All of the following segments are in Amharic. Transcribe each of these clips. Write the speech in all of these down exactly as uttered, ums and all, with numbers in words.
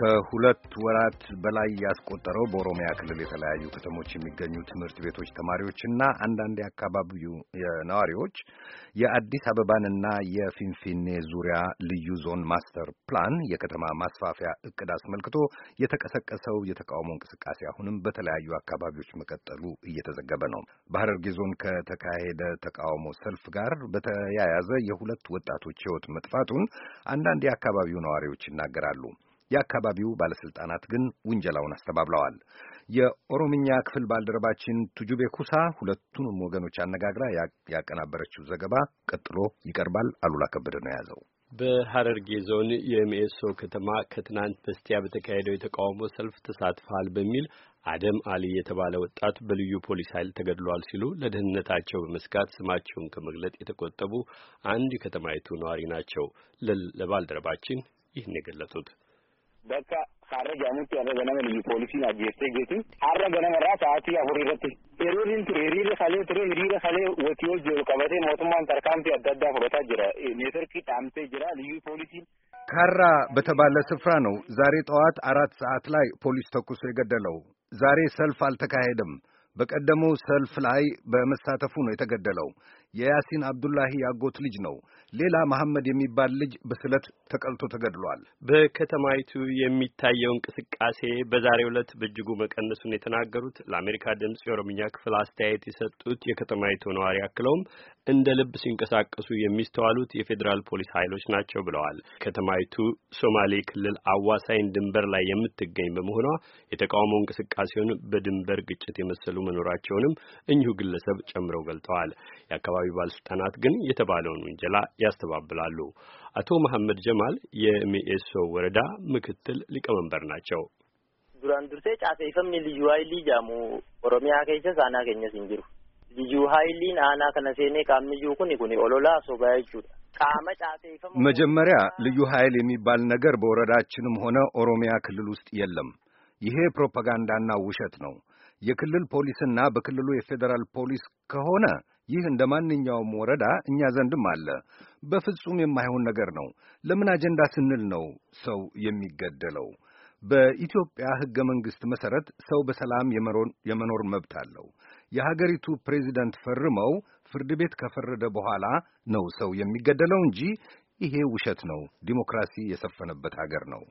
ከሁለት ወራት በላይ ያስቆጠረው በኦሮሚያ ክልል የተለያዩ ከተሞች የሚገኙ ትምህርት ቤቶች ተማሪዎችና አንዳንድ የአካባቢው ነዋሪዎች የአዲስ አበባንና የፊንፊኔ ዙሪያ ልዩ ዞን ማስተር ፕላን የከተማ ማስፋፊያ እቅድ አስመልክቶ የተቀሰቀሰው የተቃውሞ እንቅስቃሴ አሁንም በተለያዩ አካባቢዎች መቀጠሉ እየተዘገበ ነው። በሐረርጌ ዞን ከተካሄደ ተቃውሞ ሰልፍ ጋር በተያያዘ የሁለት ወጣቶች ሕይወት መጥፋቱን አንዳንድ የአካባቢው ነዋሪዎች ይናገራሉ። የአካባቢው ባለስልጣናት ግን ውንጀላውን አስተባብለዋል። የኦሮምኛ ክፍል ባልደረባችን ቱጁቤ ኩሳ ሁለቱንም ወገኖች አነጋግራ ያቀናበረችው ዘገባ ቀጥሎ ይቀርባል። አሉላ ከበደ ነው የያዘው። በሐረርጌ ዞን የሜሶ ከተማ ከትናንት በስቲያ በተካሄደው የተቃውሞ ሰልፍ ተሳትፏል በሚል አደም አሊ የተባለ ወጣት በልዩ ፖሊስ ኃይል ተገድሏል ሲሉ ለደህንነታቸው በመስጋት ስማቸውን ከመግለጥ የተቆጠቡ አንድ የከተማይቱ ነዋሪ ናቸው ለባልደረባችን ይህን የገለጹት። በቃ ሐረ ጃሙት ያለ ገና ልዩ ፖሊሲን አጀስቴ ጌቲ ሐረ ገና መራ ሰዓት ያሁሪረት ኤሮሪን ትሬሪ ለካለ ትሬሪ ለካለ ወቲዮ ጆ ቀበቴ ሞቱማን ተርካምቲ አዳዳ ፍሮታ ጅራ ኔትወርክ ታምቴ ጅራ ልዩ ፖሊሲን ካራ በተባለ ስፍራ ነው ዛሬ ጠዋት አራት ሰዓት ላይ ፖሊስ ተኩሶ የገደለው። ዛሬ ሰልፍ አልተካሄደም። በቀደመው ሰልፍ ላይ በመሳተፉ ነው የተገደለው። የያሲን አብዱላሂ ያጎት ልጅ ነው። ሌላ መሐመድ የሚባል ልጅ በስለት ተቀልቶ ተገድሏል። በከተማይቱ የሚታየው እንቅስቃሴ በዛሬው ዕለት በእጅጉ መቀነሱን የተናገሩት ለአሜሪካ ድምጽ የኦሮምኛ ክፍል አስተያየት የሰጡት የከተማይቱ ነዋሪ አክለውም እንደ ልብ ሲንቀሳቀሱ የሚስተዋሉት የፌዴራል ፖሊስ ኃይሎች ናቸው ብለዋል። ከተማይቱ ሶማሌ ክልል አዋሳኝ ድንበር ላይ የምትገኝ በመሆኗ የተቃውሞ እንቅስቃሴውን በድንበር ግጭት የመሰሉ መኖራቸውንም እኚሁ ግለሰብ ጨምረው ገልጠዋል። የአካባቢው ባለስልጣናት ግን የተባለውን ውንጀላ ያስተባብላሉ። አቶ መሐመድ ጀማል የሚኤሶ ወረዳ ምክትል ሊቀመንበር ናቸው። ዱራን ዱርሴ ጫሴ ፈምኒ ልዩ ኃይሊ ጃሙ ኦሮሚያ ከይሰ ሳና ከኘ ሲንጅሩ ልዩ ኃይሊን አና ከነሴኔ ካምዩ ኩኒ ኩኒ ኦሎላ ሶባይቹ ቃመ ጫሴ ፈም መጀመሪያ ልዩ ኃይል የሚባል ነገር በወረዳችንም ሆነ ኦሮሚያ ክልል ውስጥ የለም። ይሄ ፕሮፓጋንዳና ውሸት ነው። የክልል ፖሊስና በክልሉ የፌዴራል ፖሊስ ከሆነ ይህ እንደ ማንኛውም ወረዳ እኛ ዘንድም አለ። በፍጹም የማይሆን ነገር ነው። ለምን አጀንዳ ስንል ነው ሰው የሚገደለው? በኢትዮጵያ ሕገ መንግሥት መሰረት ሰው በሰላም የመኖር መብት አለው። የሀገሪቱ ፕሬዚደንት ፈርመው ፍርድ ቤት ከፈረደ በኋላ ነው ሰው የሚገደለው እንጂ ይሄ ውሸት ነው። ዲሞክራሲ የሰፈነበት ሀገር ነው።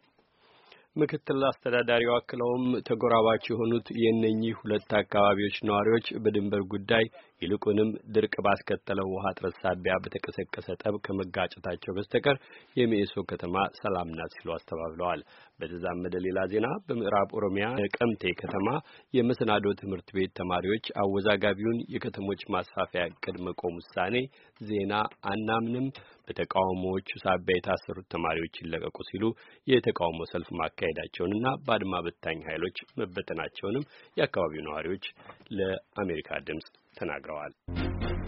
ምክትል አስተዳዳሪው አክለውም ተጎራባች የሆኑት የእነኚህ ሁለት አካባቢዎች ነዋሪዎች በድንበር ጉዳይ ይልቁንም ድርቅ ባስከተለው ውሃ እጥረት ሳቢያ በተቀሰቀሰ ጠብ ከመጋጨታቸው በስተቀር የሜሶ ከተማ ሰላም ናት ሲሉ አስተባብለዋል። በተዛመደ ሌላ ዜና በምዕራብ ኦሮሚያ ቀምቴ ከተማ የመሰናዶ ትምህርት ቤት ተማሪዎች አወዛጋቢውን የከተሞች ማስፋፊያ እቅድ መቆም ውሳኔ ዜና አናምንም፣ በተቃውሞዎቹ ሳቢያ የታሰሩት ተማሪዎች ይለቀቁ ሲሉ የተቃውሞ ሰልፍ ማካሄዳቸውንና በአድማ በታኝ ኃይሎች መበተናቸውንም የአካባቢው ነዋሪዎች ለአሜሪካ ድምጽ ተናግረዋል።